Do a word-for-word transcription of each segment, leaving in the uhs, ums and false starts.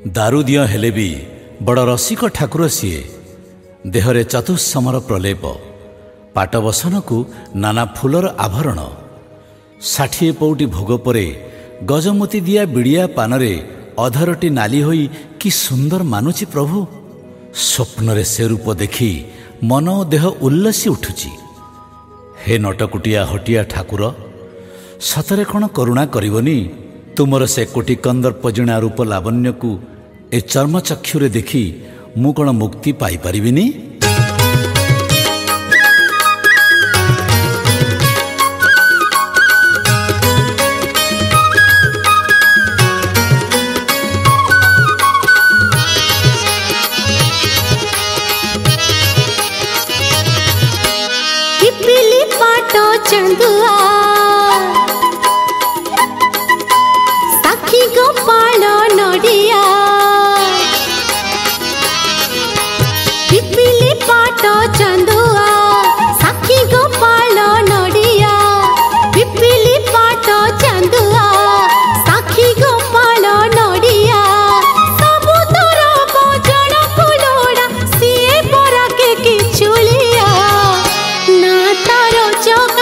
दारुदिय हेले भी बड़ रसिक ठाकुर सीए देहरे चतुस्समर प्रलेप पाटबसन को नाना फूलर आवरण षाठिए पौटी भोग परे गजमती दिया बिड़िया पानरे अधरटी नाली होई कि सुंदर मानुची प्रभु। स्वप्नरे से रूप देखी मन और देह उल्लसी उठुची। हे नटकुटिया हटिया ठाकुर सतरे कौन करुणा करिवनी? तुमर से कोटि कंदर्प जिणा रूप लावण्य को ए चर्मचक्षुरे देखी मु कौन मुक्ति पाई परिबिनी? चंदुआ साखी गोपाल नडिया पिपिली पाट चंदुआ साखी गोपाल नडिया पिपिली पाट चंदुआ साखी गोपाल नडिया सबु तोर बजण फुलोड़ा सिए परा के किचुलिया ना तारो चौका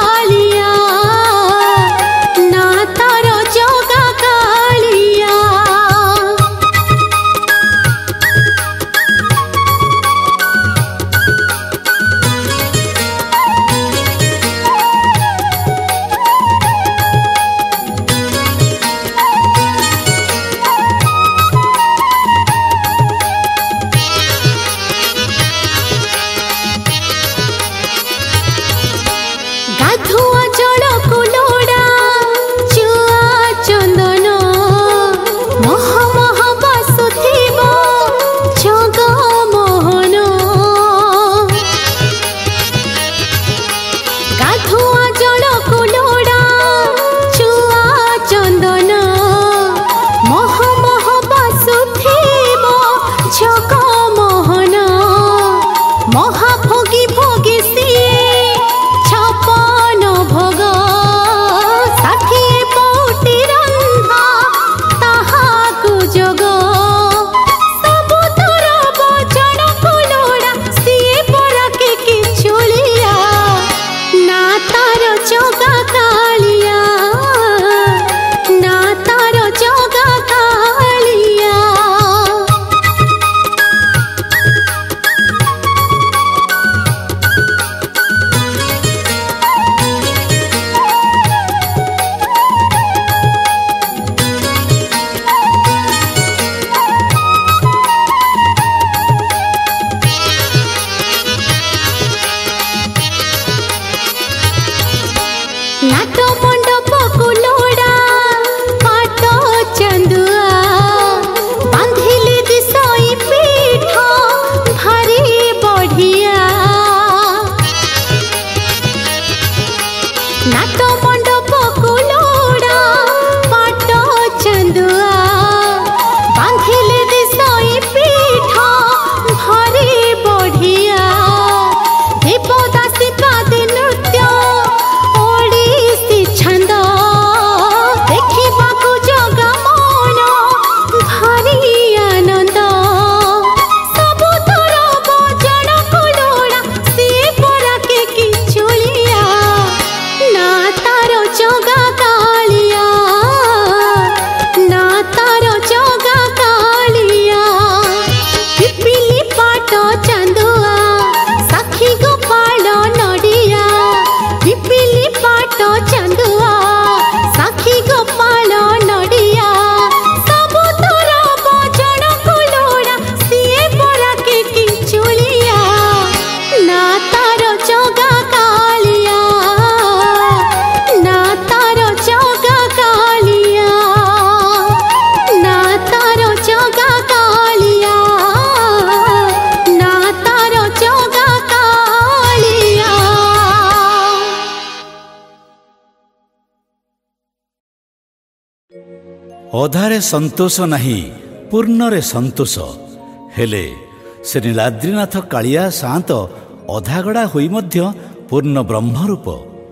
अधारे संतोष नहीं पूर्णरे संतोष हेले से नीलाद्रीनाथ कालिया सात अधागड़ा होई मध्य पूर्ण ब्रह्मरूप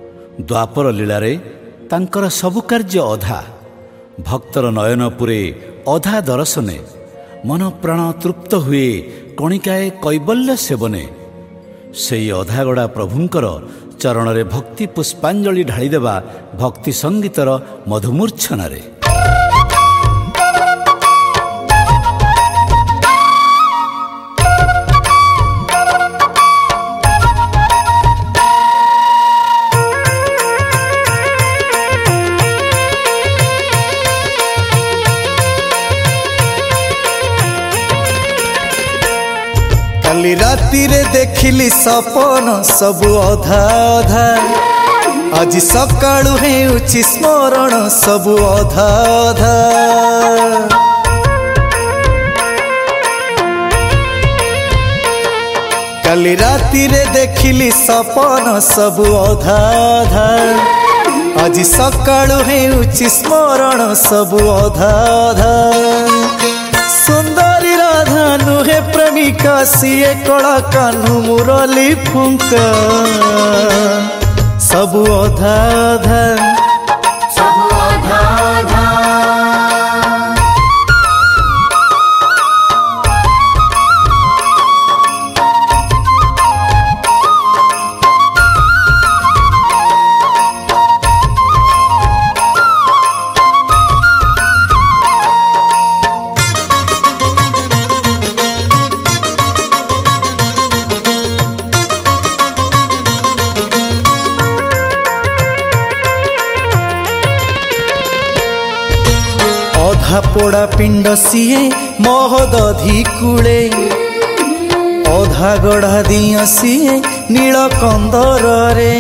द्वापर लीलारे तांकर सबु कार्य अधा भक्तर नयनपुरे अधा दर्शने मन प्राण तृप्त हुए कणिकाए कैबल्य सेवने सेई अधागड़ा प्रभुंकर चरणरे भक्ति पुष्पांजलि ढाळीदेवा भक्ति संगीतर मधुमूर्छनारे। काली राति रे देखिली सपन सबु अधा अधा आज सकाळु हेउछि स्मरण सबु अधा अधा। काली राति रे देखिली सपन सबु अधा अधा आज सकाळु हेउछि स्मरण सबु अधा अधा। सुंदरी राधा नुहे प्रेमिका सीए कला कान्हू मुरली फुंका सबु अधा अधा सबु अधा अधा। अधा पोड़ा पिंड सीए महदधी कूले अधा गढ़ा दिया सीए नील कंदर रे।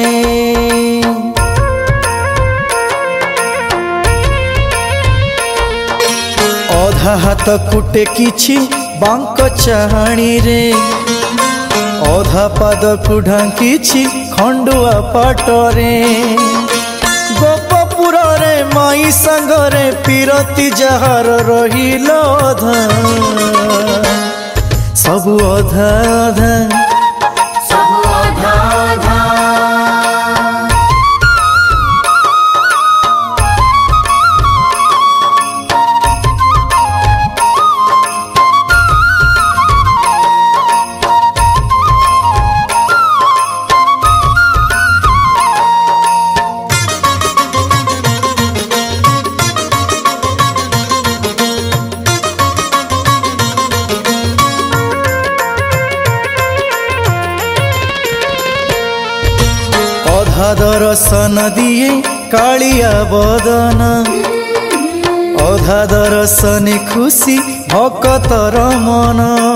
अधा हाथ कुटे किछि बांक चाहाणी रे अधा पाद को ढांकिछि खंडुआ पाटरे। गोपपुर रे माई संगरे पीरती जहार रहिल अधा सबु अधा अधा सबु अधा अधा। अधा दर्शन दिए कालिया बदन अधा दर्शन खुशी भक्तर मन।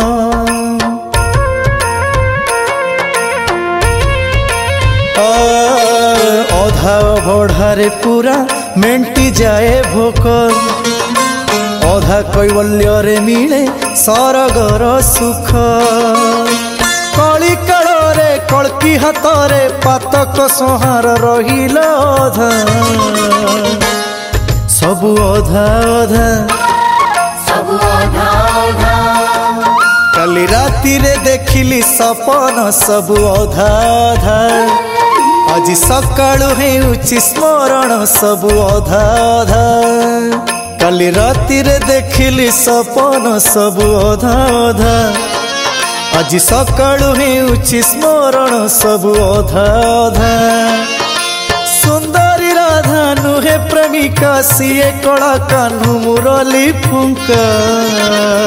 अधा बढ़ारे पूरा मेंटी जाए भोक अधा कैवल्य रे मिले सरगर सुख। कली काल रे कल्की हाथरे पातक संहार रहिल अधा सबु अधा अधा सबु अधा अधा। काली राति रे देखिली सपन सबु अधा अधा आज सकाळु हेउछि स्मरण सबु अधा अधा। काली राति रे देखिली सपन सबु अधा अधा आज सकाळु हेउछि स्मरण सबु अधा अधा। सुंदरी राधा नुहे प्रेमिका सीए कला कान्हू मुरली फुंका